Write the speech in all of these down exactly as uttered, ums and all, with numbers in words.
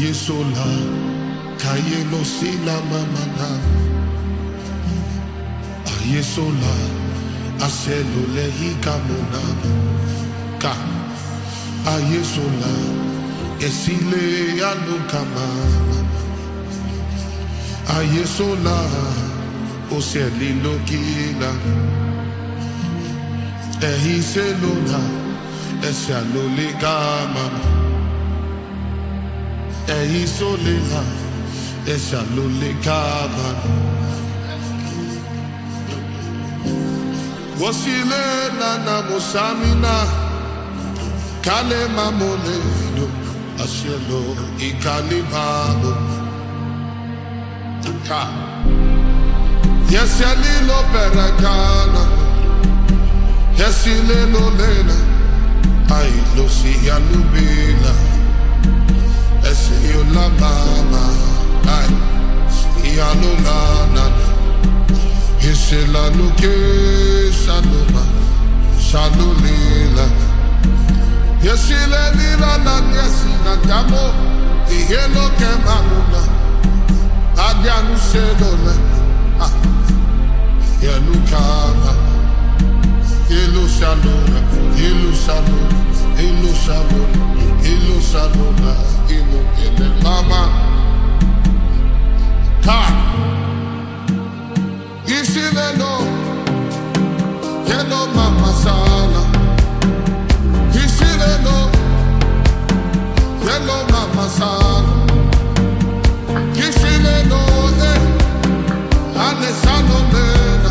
Yesola, Kayeno Sila Mamana, Ayesola, Aselo Lehika Monama, Ka, Ayesola, Esile Anukama, Ayesola, Oseli Lokila, Ehiselona, Esalolekama. Ehisolela, Esalolekama. Wasilela na musamina, Kale mamoleno, Asielo ikalibabo. Ka, Yeselilo perakana, Yesilelo lena, Ay lo si alubila. Ese la mama, ay, si alulana, ese la luke, saluma, salulila. Yesi le lila na yesi na kamo, ihelo ke mamuna, adianu sedole, ah, yelu kama, yelu saluna, yelu saluna, yelu saluna, yelu saluna. Ilo ele mama ka isileno yelo mama sana isileno yelo mama sana isileno eh ane sano mena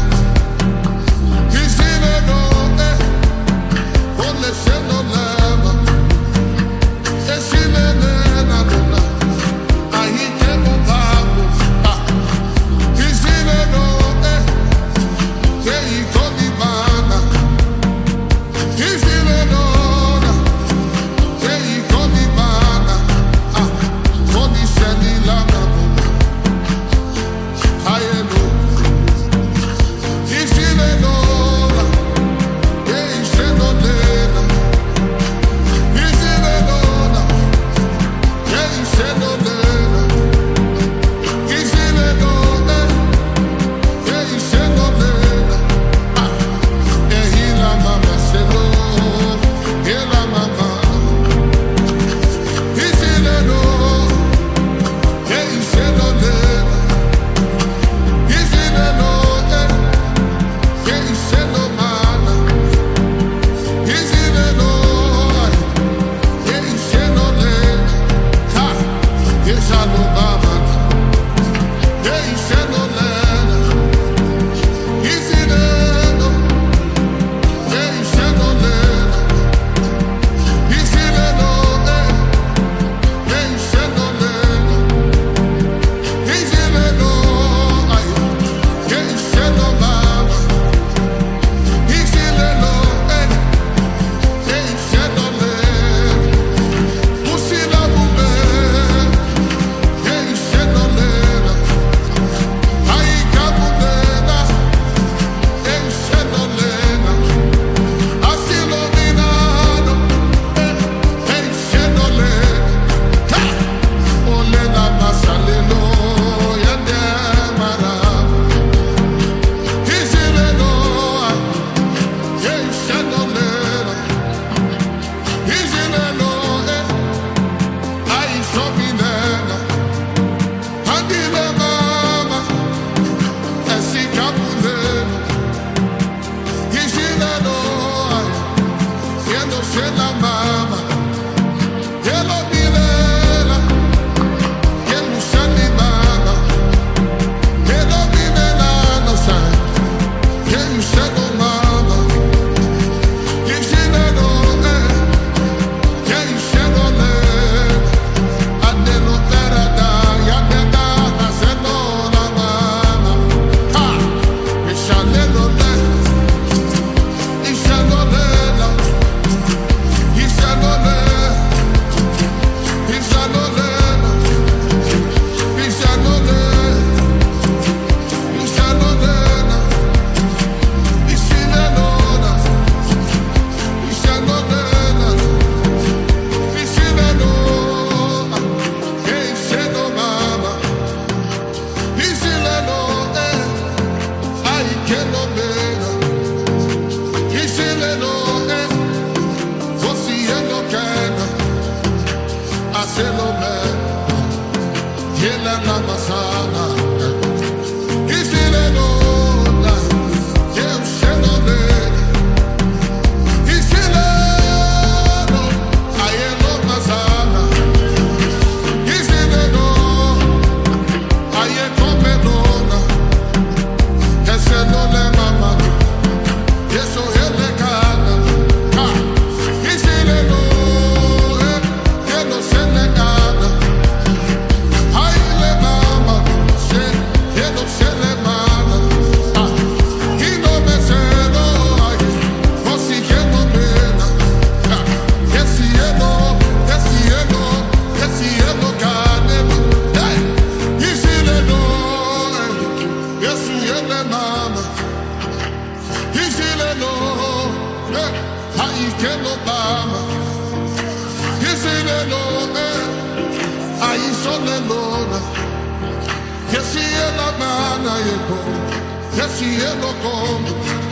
isileno eh ole seno lema isileno Aisonelona, Yesiela mana yeko, Yesielo como,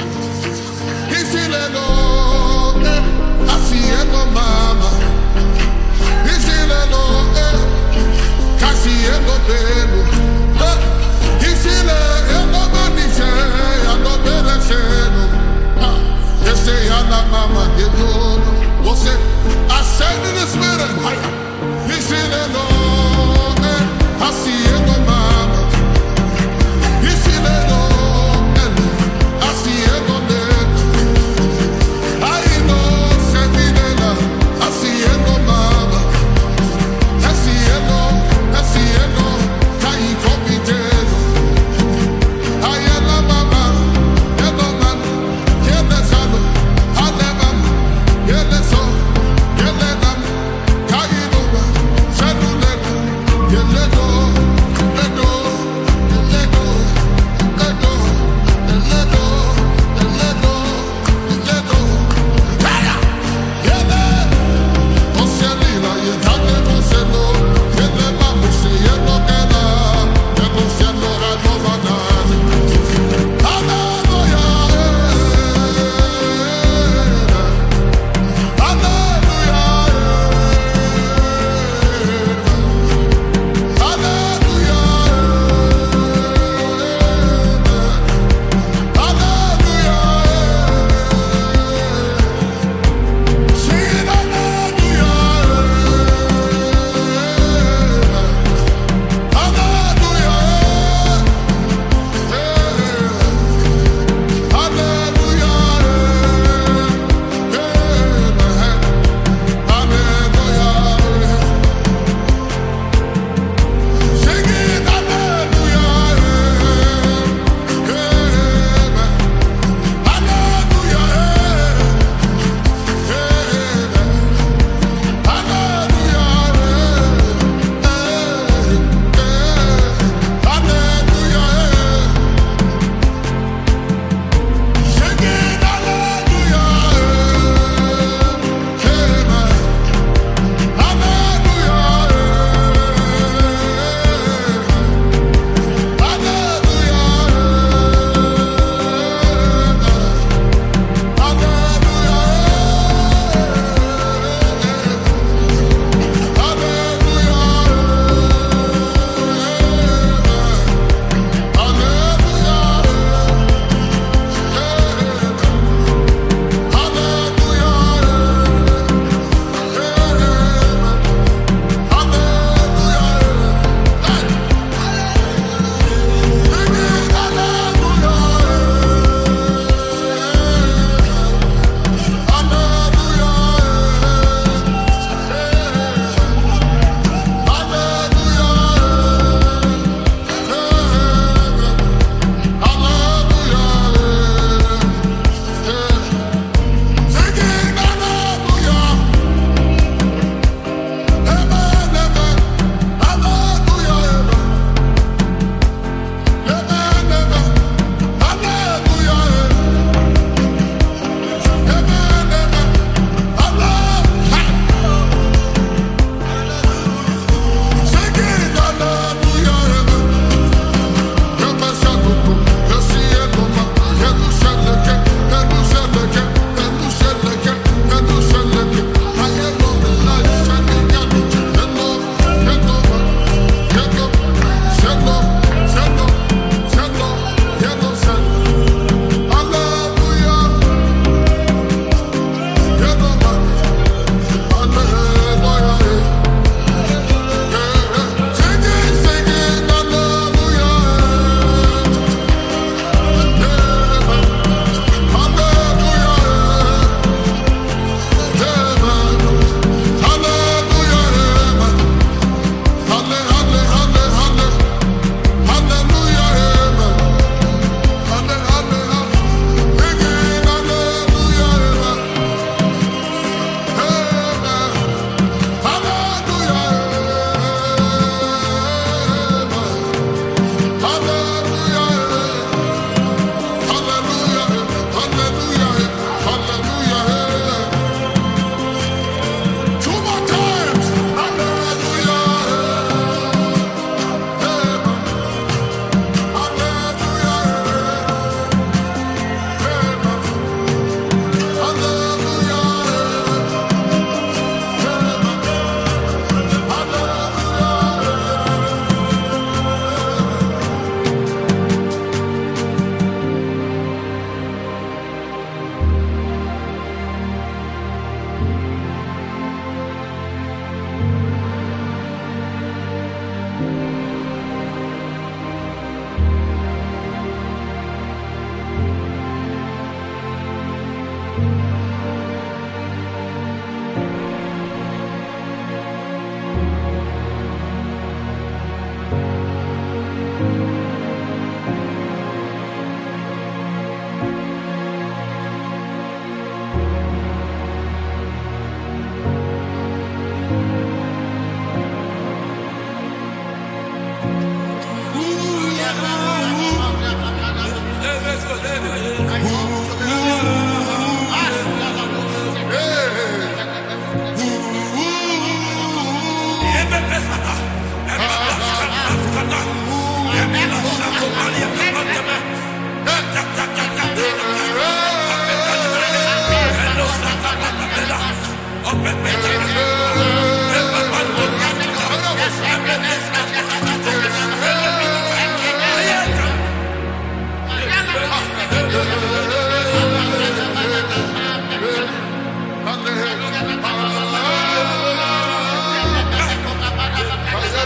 Isilelone, Asielo mama, Isilelone, Casielo pelo, Isilelo maniche, Ando pereceno, Yesiela mama yeko, você ascende in the spirit, Isilelone, Asielo mama, Isilelone, Asielo pelo, I know, Seminela, Asielo.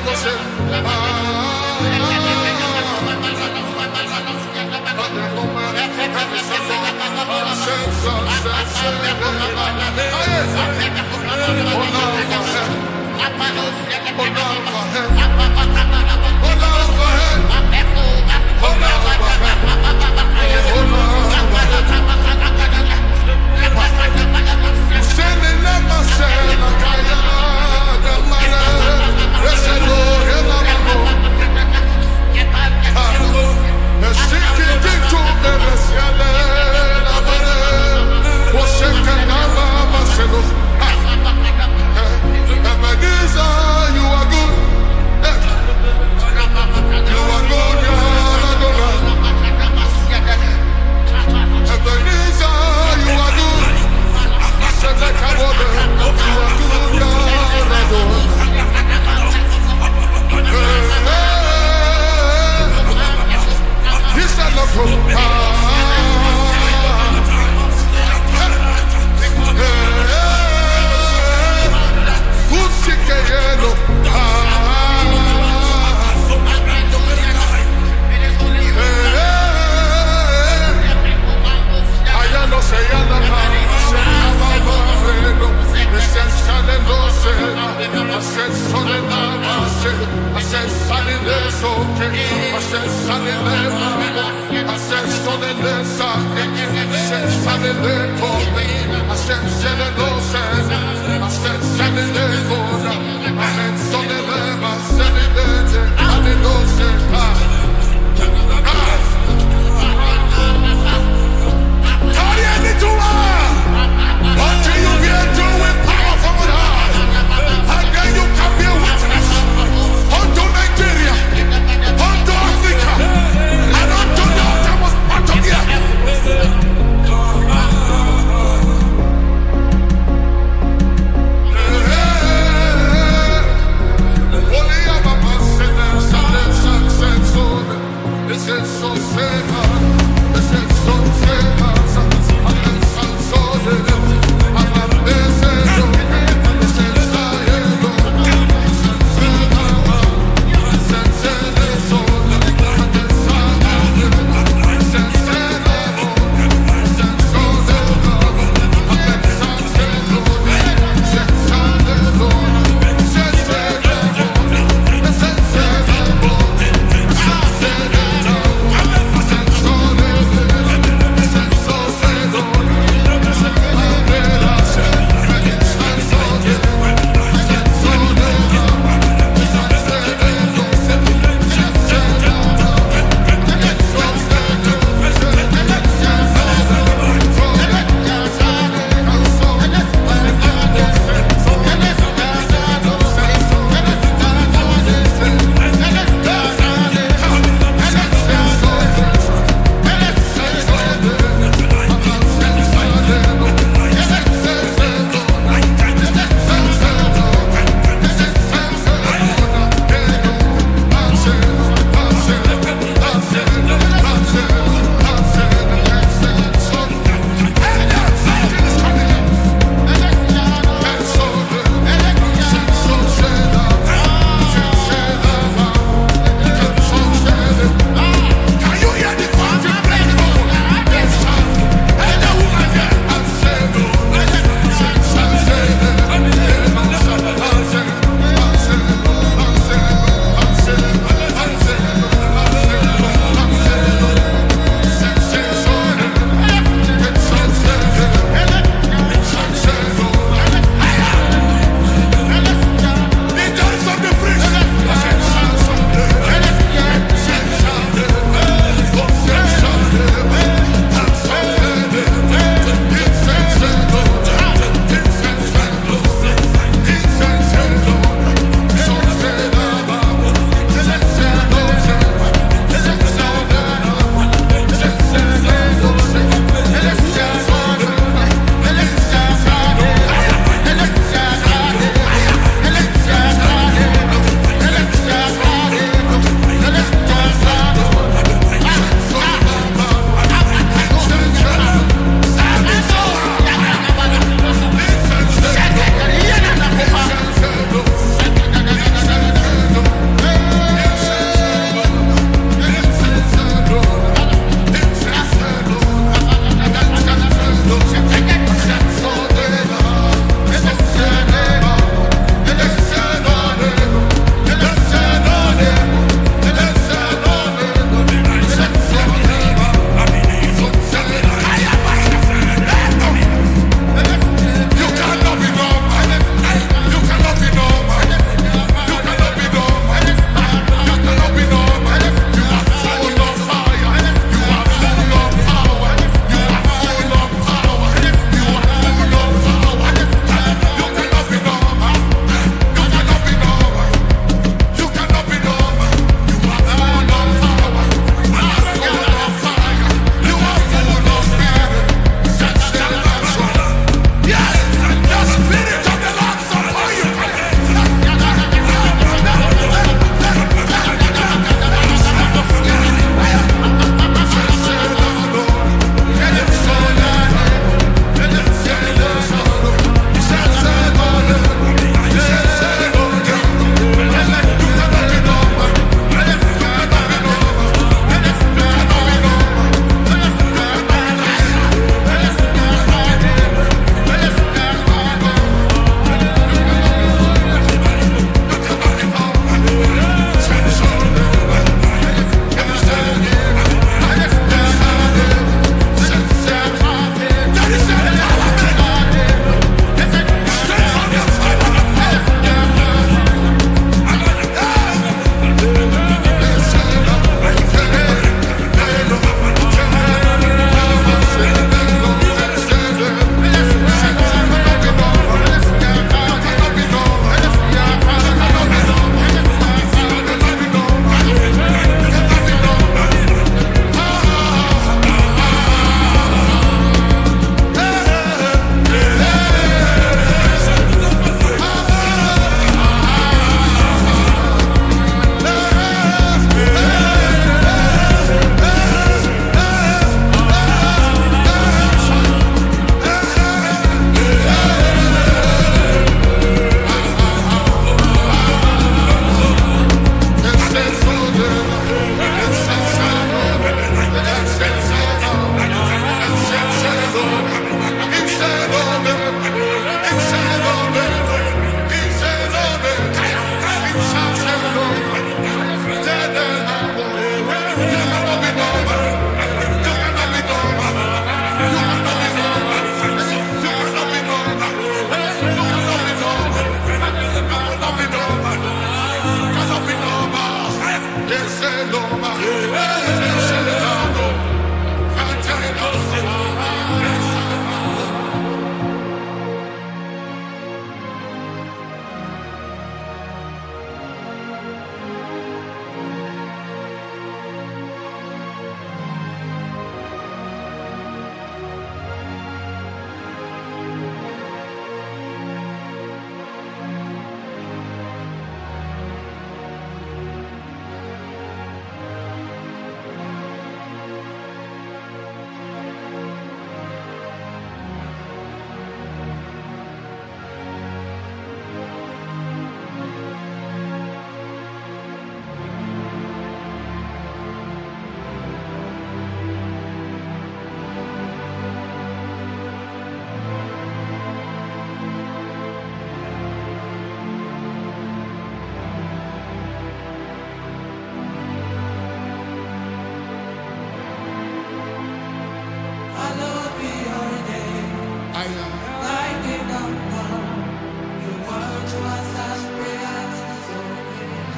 Hey,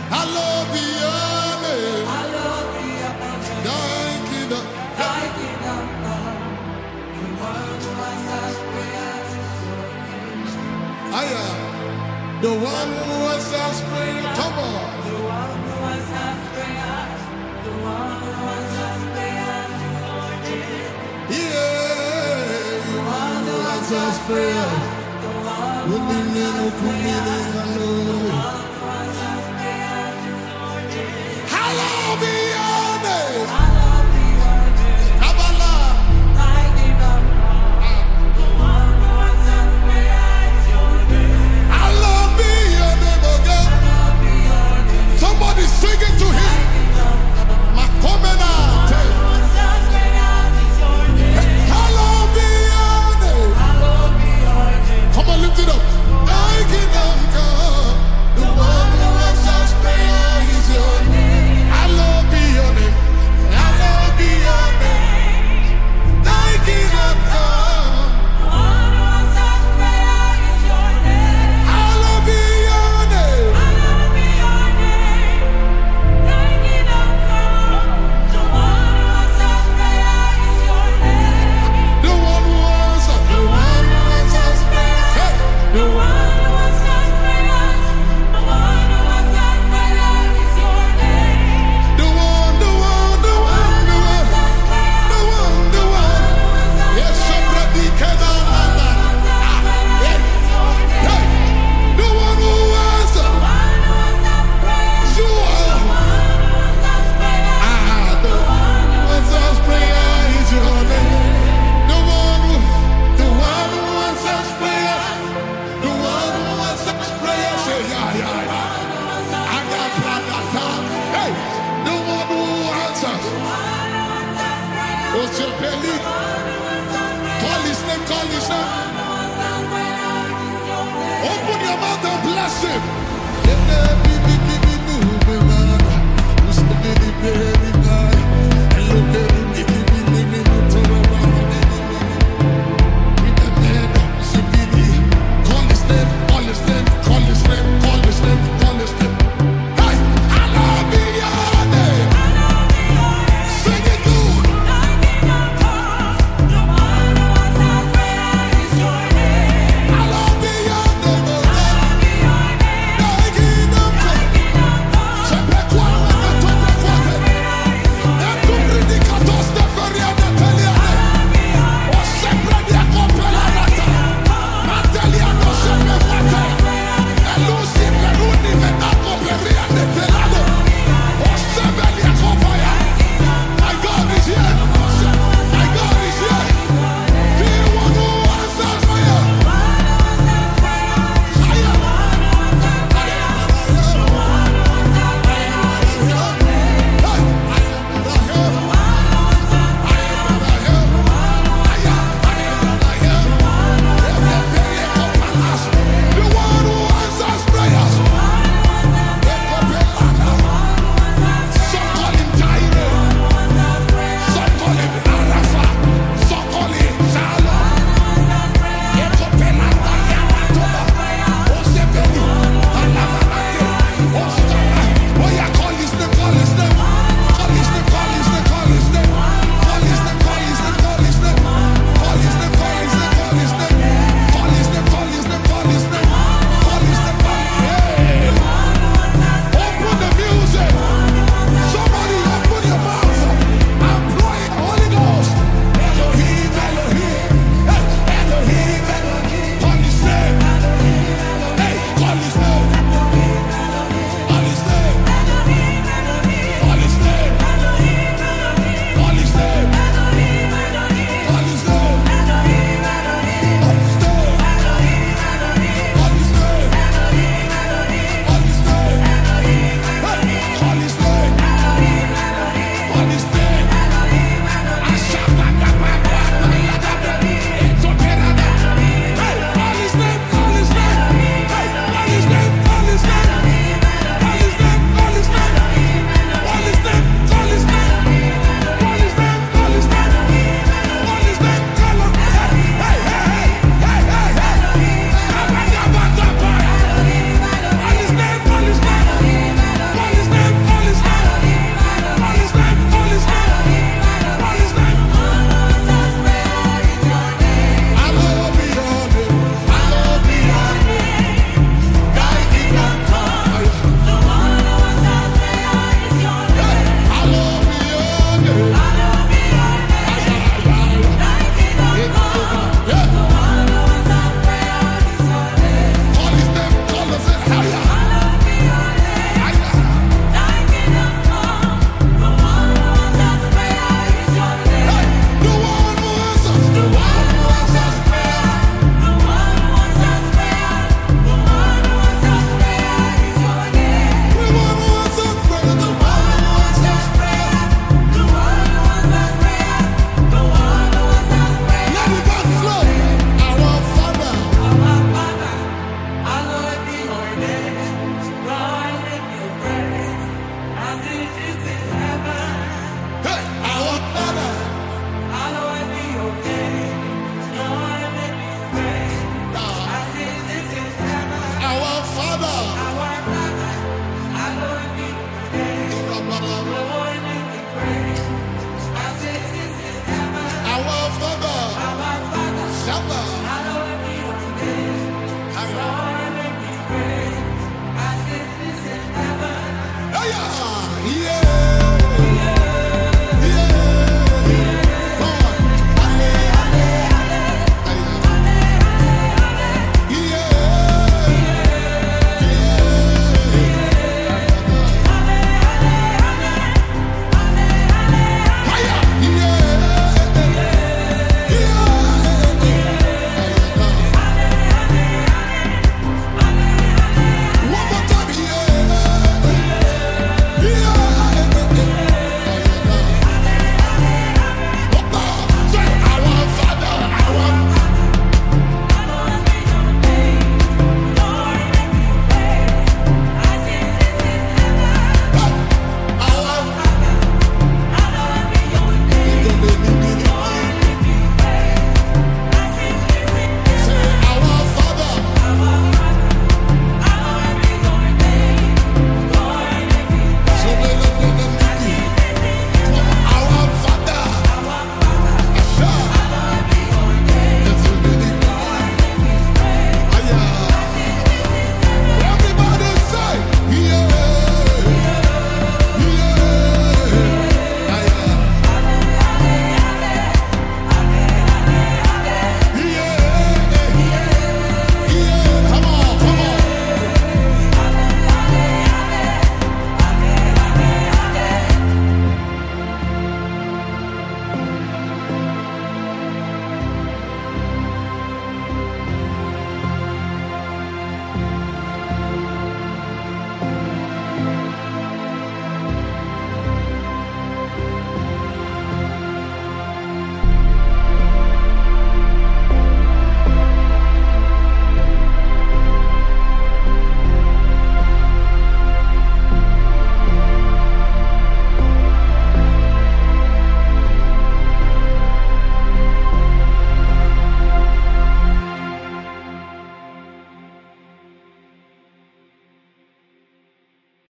I love your name. Thy kingdom. I am the one who answers prayer. Come on. The one who answers prayer. The one who answers prayer. Yeah. The one who answers prayer. The one who answers prayer. Hallowed be your name. Hallowed be your name. Kabbalah. I give up. The one who answers prayer is your name. Hallowed be your name, oh God. Hallowed be your name. Somebody sing it to him. Makomena. The one who answers prayer is your name. Hallowed be your name. Hallowed be your name. Come on, lift it up. I give up, God. The one who answers prayer is your name. Hallowed be your name. Hallowed be your name. Thy kingdom come. The one who answers prayer is your name. Hallowed be your name. Hallowed be your name. Thy kingdom come. The one who answers prayer is your name. The one who answers. The one who answers prayer. Hey. The one who answers prayer. The one who answers prayer is your name. The one, the one, the one, the one, the one, the one. Yes, somebody can answer. Hey, the one who answers. You are. Ah, the one who answers prayer is your name. The one who, the one who answers prayer. The one who answers prayer. Say yeah, yeah, yeah. I got that. Hey, the one who answers. What's your belly? Call his name, call his name. Open your mouth and bless him.